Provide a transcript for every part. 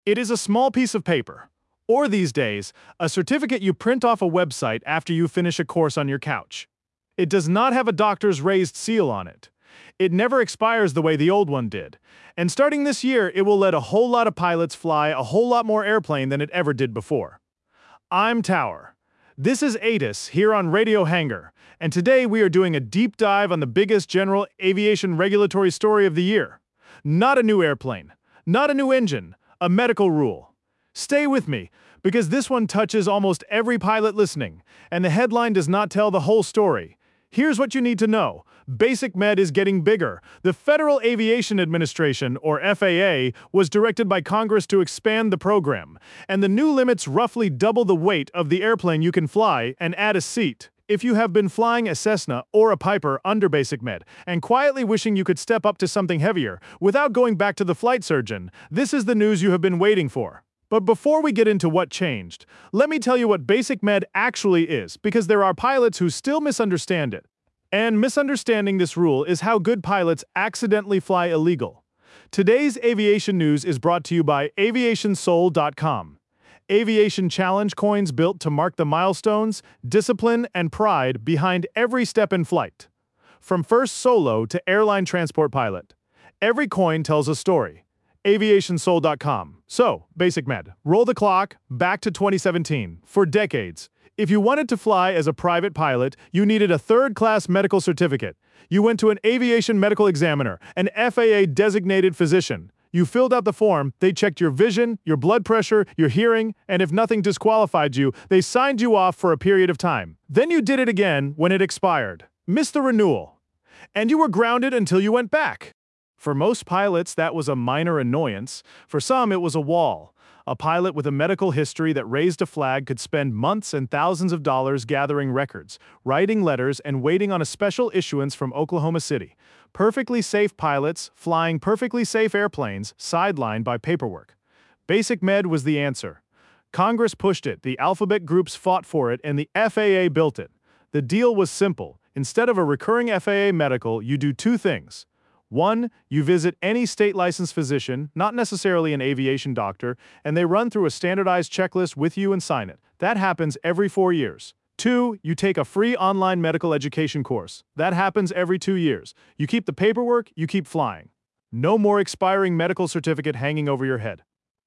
It is a small piece of paper, or these days, a certificate you print off a website after you finish a course on your couch. It does not have a doctor's raised seal on it. It never expires the way the old one did. And starting this year, it will let a whole lot of pilots fly a whole lot more airplane than it ever did before. I'm Tower. This is ATIS here on Radio Hangar, and today we are doing a deep dive on the biggest general aviation regulatory story of the year. Not a new airplane, not a new engine, a medical rule. Stay with me, because this one touches almost every pilot listening, and the headline does not tell the whole story. Here's what you need to know. Basic Med is getting bigger. The Federal Aviation Administration, or FAA, was directed by Congress to expand the program, and the new limits roughly double the weight of the airplane you can fly and add a seat. If you have been flying a Cessna or a Piper under Basic Med and quietly wishing you could step up to something heavier without going back to the flight surgeon, this is the news you have been waiting for. But before we get into what changed, let me tell you what Basic Med actually is, because there are pilots who still misunderstand it. And misunderstanding this rule is how good pilots accidentally fly illegal. Today's aviation news is brought to you by aviationsoul.com. Aviation challenge coins built to mark the milestones, discipline, and pride behind every step in flight. From first solo to airline transport pilot, every coin tells a story. aviationsoul.com. So, Basic Med, roll the clock back to 2017. For decades, if you wanted to fly as a private pilot, you needed a third-class medical certificate. You went to an aviation medical examiner, an FAA-designated physician. You filled out the form, they checked your vision, your blood pressure, your hearing, and if nothing disqualified you, they signed you off for a period of time. Then you did it again when it expired. Missed the renewal. And you were grounded until you went back. For most pilots, that was a minor annoyance. For some, it was a wall. A pilot with a medical history that raised a flag could spend months and thousands of dollars gathering records, writing letters, and waiting on a special issuance from Oklahoma City. Perfectly safe pilots flying perfectly safe airplanes, sidelined by paperwork. Basic Med was the answer. Congress pushed it, the alphabet groups fought for it, and the FAA built it. The deal was simple. Instead of a recurring FAA medical, you do two things. One, you visit any state-licensed physician, not necessarily an aviation doctor, and they run through a standardized checklist with you and sign it. That happens every 4 years. Two, you take a free online medical education course. That happens every 2 years. You keep the paperwork, you keep flying. No more expiring medical certificate hanging over your head.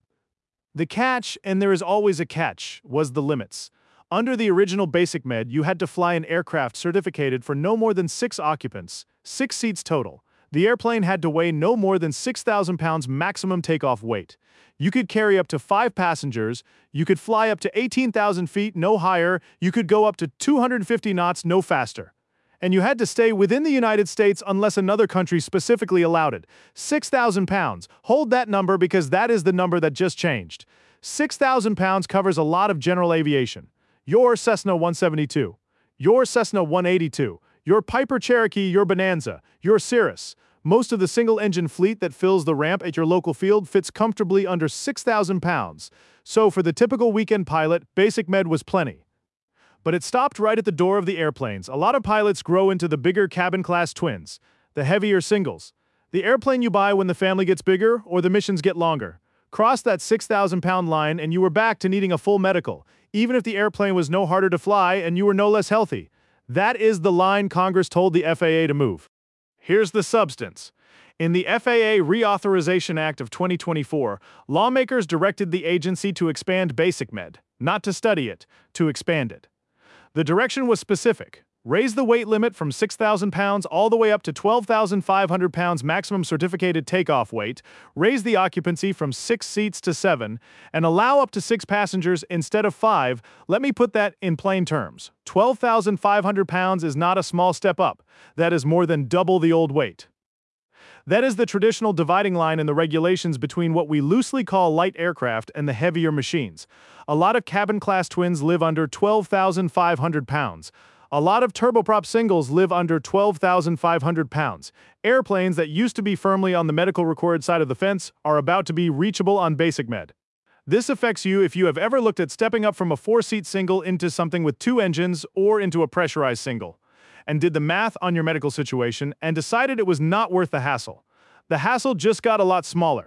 The catch, and there is always a catch, was the limits. Under the original Basic Med, you had to fly an aircraft certificated for no more than 6 occupants, 6 seats total. The airplane had to weigh no more than 6,000 pounds maximum takeoff weight. You could carry up to 5 passengers, you could fly up to 18,000 feet, no higher, you could go up to 250 knots, no faster. And you had to stay within the United States unless another country specifically allowed it. 6,000 pounds. Hold that number because that is the number that just changed. 6,000 pounds covers a lot of general aviation. Your Cessna 172, your Cessna 182, your Piper Cherokee, your Bonanza, your Cirrus. Most of the single-engine fleet that fills the ramp at your local field fits comfortably under 6,000 pounds. So for the typical weekend pilot, Basic Med was plenty. But it stopped right at the door of the airplanes. A lot of pilots grow into the bigger cabin-class twins, the heavier singles. The airplane you buy when the family gets bigger or the missions get longer. Cross that 6,000-pound line and you were back to needing a full medical, even if the airplane was no harder to fly and you were no less healthy. That is the line Congress told the FAA to move. Here's the substance. In the FAA Reauthorization Act of 2024, lawmakers directed the agency to expand Basic Med, not to study it, to expand it. The direction was specific. Raise the weight limit from 6,000 pounds all the way up to 12,500 pounds maximum certificated takeoff weight, raise the occupancy from 6 seats to 7, and allow up to 6 passengers instead of 5. Let me put that in plain terms. 12,500 pounds is not a small step up. That is more than double the old weight. That is the traditional dividing line in the regulations between what we loosely call light aircraft and the heavier machines. A lot of cabin-class twins live under 12,500 pounds. A lot of turboprop singles live under 12,500 pounds. Airplanes that used to be firmly on the medical record side of the fence are about to be reachable on Basic Med. This affects you if you have ever looked at stepping up from a 4-seat single into something with 2 engines or into a pressurized single, and did the math on your medical situation and decided it was not worth the hassle. The hassle just got a lot smaller.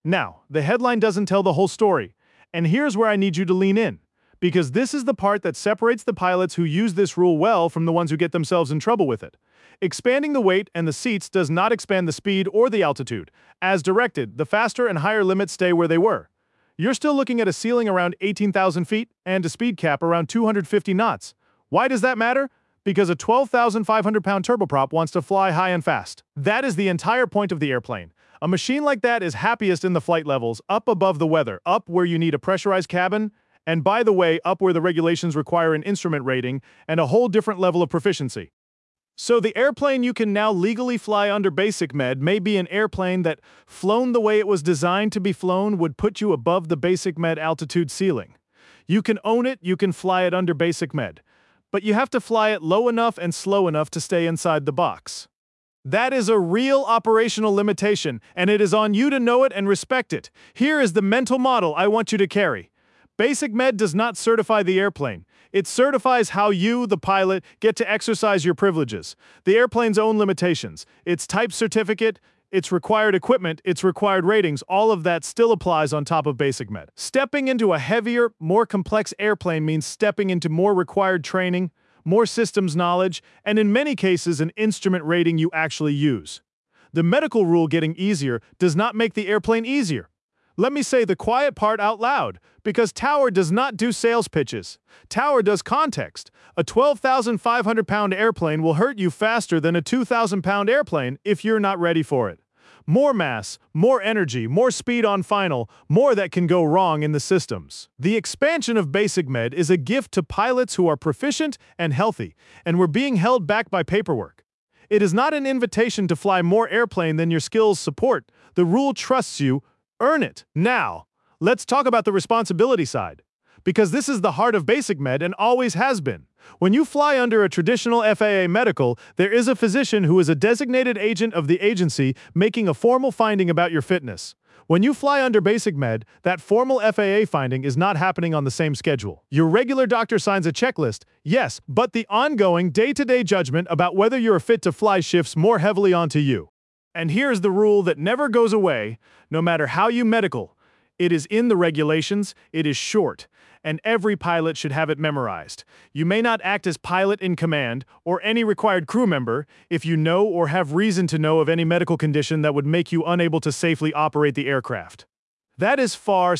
Now, the headline doesn't tell the whole story, and here's where I need you to lean in, because this is the part that separates the pilots who use this rule well from the ones who get themselves in trouble with it. Expanding the weight and the seats does not expand the speed or the altitude. As directed, the faster and higher limits stay where they were. You're still looking at a ceiling around 18,000 feet and a speed cap around 250 knots. Why does that matter? Because a 12,500-pound turboprop wants to fly high and fast. That is the entire point of the airplane. A machine like that is happiest in the flight levels, up above the weather, up where you need a pressurized cabin, and by the way, up where the regulations require an instrument rating and a whole different level of proficiency. So the airplane you can now legally fly under Basic Med may be an airplane that, flown the way it was designed to be flown, would put you above the Basic Med altitude ceiling. You can own it, you can fly it under Basic Med, but you have to fly it low enough and slow enough to stay inside the box. That is a real operational limitation, and it is on you to know it and respect it. Here is the mental model I want you to carry. Basic Med does not certify the airplane. It certifies how you, the pilot, get to exercise your privileges. The airplane's own limitations, its type certificate, its required equipment, its required ratings, all of that still applies on top of Basic Med. Stepping into a heavier, more complex airplane means stepping into more required training, more systems knowledge, and in many cases an instrument rating you actually use. The medical rule getting easier does not make the airplane easier. Let me say the quiet part out loud, because Tower does not do sales pitches. Tower does context. A 12,500-pound airplane will hurt you faster than a 2,000-pound airplane if you're not ready for it. More mass, more energy, more speed on final, more that can go wrong in the systems. The expansion of Basic Med is a gift to pilots who are proficient and healthy, and we're being held back by paperwork. It is not an invitation to fly more airplane than your skills support. The rule trusts you. Earn it. Now, let's talk about the responsibility side, because this is the heart of Basic Med and always has been. When you fly under a traditional FAA medical, there is a physician who is a designated agent of the agency making a formal finding about your fitness. When you fly under Basic Med, that formal FAA finding is not happening on the same schedule. Your regular doctor signs a checklist, yes, but the ongoing day-to-day judgment about whether you're fit to fly shifts more heavily onto you. And here's the rule that never goes away, no matter how you medical. It is in the regulations, it is short, and every pilot should have it memorized. You may not act as pilot in command or any required crew member if you know or have reason to know of any medical condition that would make you unable to safely operate the aircraft. That is FAR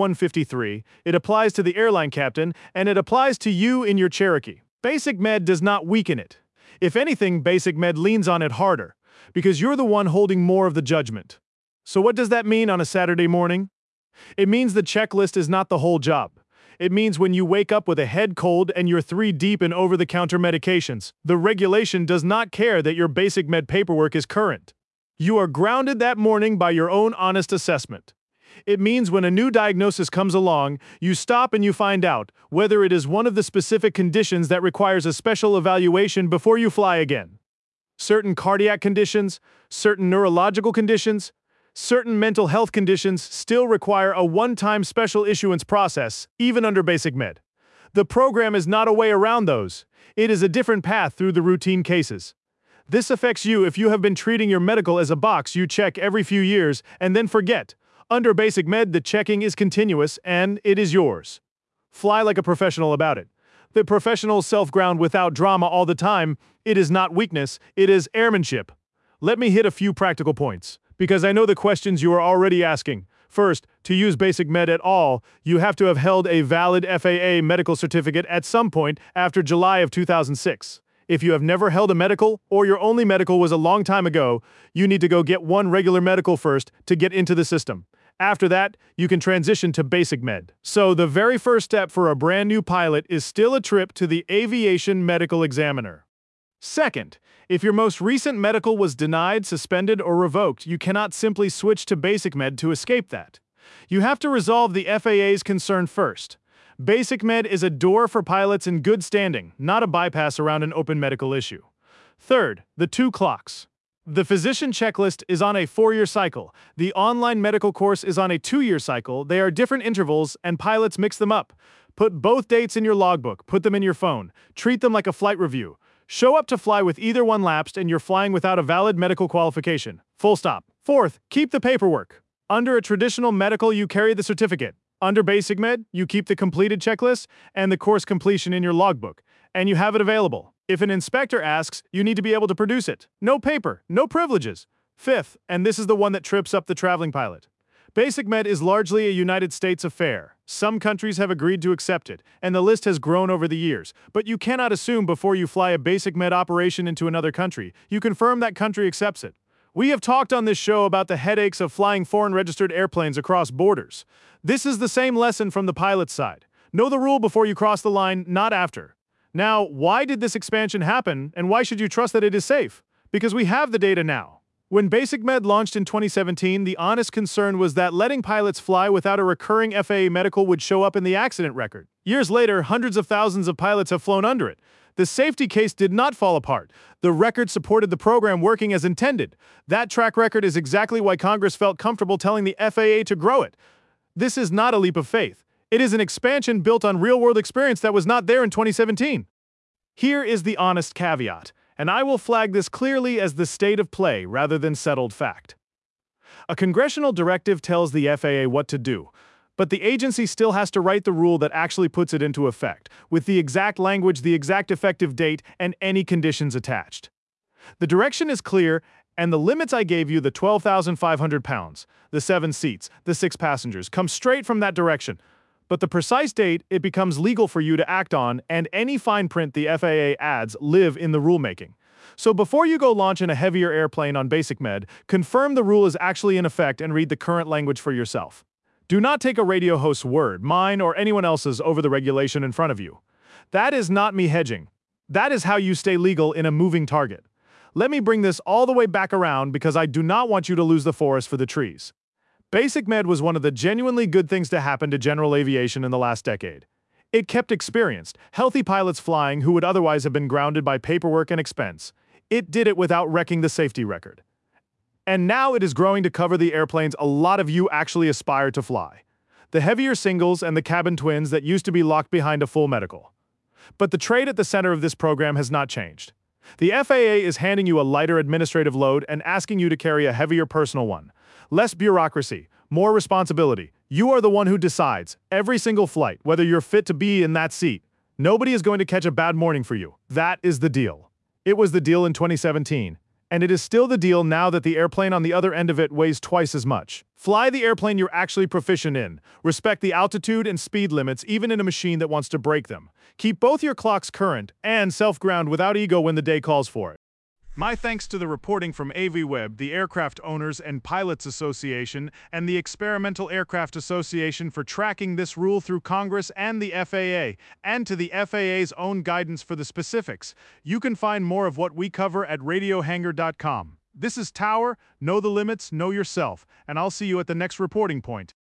6153. It applies to the airline captain, and it applies to you in your Cherokee. Basic Med does not weaken it. If anything, Basic Med leans on it harder, because you're the one holding more of the judgment. So what does that mean on a Saturday morning? It means the checklist is not the whole job. It means when you wake up with a head cold and you're 3 deep in over-the-counter medications, the regulation does not care that your Basic Med paperwork is current. You are grounded that morning by your own honest assessment. It means when a new diagnosis comes along, you stop and you find out whether it is one of the specific conditions that requires a special evaluation before you fly again. Certain cardiac conditions, certain neurological conditions, certain mental health conditions still require a one-time special issuance process, even under Basic Med. The program is not a way around those. It is a different path through the routine cases. This affects you if you have been treating your medical as a box you check every few years and then forget. Under Basic Med, the checking is continuous and it is yours. Fly like a professional about it. The professionals self-ground without drama all the time. It is not weakness, it is airmanship. Let me hit a few practical points, because I know the questions you are already asking. First, to use Basic Med at all, you have to have held a valid FAA medical certificate at some point after July of 2006. If you have never held a medical, or your only medical was a long time ago, you need to go get one regular medical first to get into the system. After that, you can transition to Basic Med. So the very first step for a brand new pilot is still a trip to the Aviation Medical Examiner. Second, if your most recent medical was denied, suspended, or revoked, you cannot simply switch to Basic Med to escape that. You have to resolve the FAA's concern first. Basic Med is a door for pilots in good standing, not a bypass around an open medical issue. Third, the 2 clocks. The physician checklist is on a 4-year cycle. The online medical course is on a 2-year cycle. They are different intervals, and pilots mix them up. Put both dates in your logbook. Put them in your phone. Treat them like a flight review. Show up to fly with either one lapsed and you're flying without a valid medical qualification. Full stop. Fourth, keep the paperwork. Under a traditional medical, you carry the certificate. Under Basic Med, you keep the completed checklist and the course completion in your logbook, and you have it available. If an inspector asks, you need to be able to produce it. No paper, no privileges. Fifth, and this is the one that trips up the traveling pilot. Basic Med is largely a United States affair. Some countries have agreed to accept it, and the list has grown over the years. But you cannot assume before you fly a Basic Med operation into another country, you confirm that country accepts it. We have talked on this show about the headaches of flying foreign-registered airplanes across borders. This is the same lesson from the pilot's side. Know the rule before you cross the line, not after. Now, why did this expansion happen, and why should you trust that it is safe? Because we have the data now. When Basic Med launched in 2017, the honest concern was that letting pilots fly without a recurring FAA medical would show up in the accident record. Years later, hundreds of thousands of pilots have flown under it. The safety case did not fall apart. The record supported the program working as intended. That track record is exactly why Congress felt comfortable telling the FAA to grow it. This is not a leap of faith. It is an expansion built on real-world experience that was not there in 2017. Here is the honest caveat, and I will flag this clearly as the state of play rather than settled fact. A congressional directive tells the FAA what to do, but the agency still has to write the rule that actually puts it into effect, with the exact language, the exact effective date, and any conditions attached. The direction is clear, and the limits I gave you, the 12,500 pounds, the 7 seats, the 6 passengers, come straight from that direction. But the precise date it becomes legal for you to act on, and any fine print the FAA adds live in the rulemaking. So before you go launch in a heavier airplane on Basic Med, confirm the rule is actually in effect and read the current language for yourself. Do not take a radio host's word, mine or anyone else's, over the regulation in front of you. That is not me hedging. That is how you stay legal in a moving target. Let me bring this all the way back around because I do not want you to lose the forest for the trees. Basic Med was one of the genuinely good things to happen to general aviation in the last decade. It kept experienced, healthy pilots flying who would otherwise have been grounded by paperwork and expense. It did it without wrecking the safety record. And now it is growing to cover the airplanes a lot of you actually aspire to fly. The heavier singles and the cabin twins that used to be locked behind a full medical. But the trade at the center of this program has not changed. The FAA is handing you a lighter administrative load and asking you to carry a heavier personal one. Less bureaucracy, more responsibility. You are the one who decides, every single flight, whether you're fit to be in that seat. Nobody is going to catch a bad morning for you. That is the deal. It was the deal in 2017. And it is still the deal now that the airplane on the other end of it weighs twice as much. Fly the airplane you're actually proficient in. Respect the altitude and speed limits even in a machine that wants to break them. Keep both your clocks current and self-ground without ego when the day calls for it. My thanks to the reporting from AVWeb, the Aircraft Owners and Pilots Association, and the Experimental Aircraft Association for tracking this rule through Congress and the FAA, and to the FAA's own guidance for the specifics. You can find more of what we cover at radiohangar.com. This is Tower, know the limits, know yourself, and I'll see you at the next reporting point.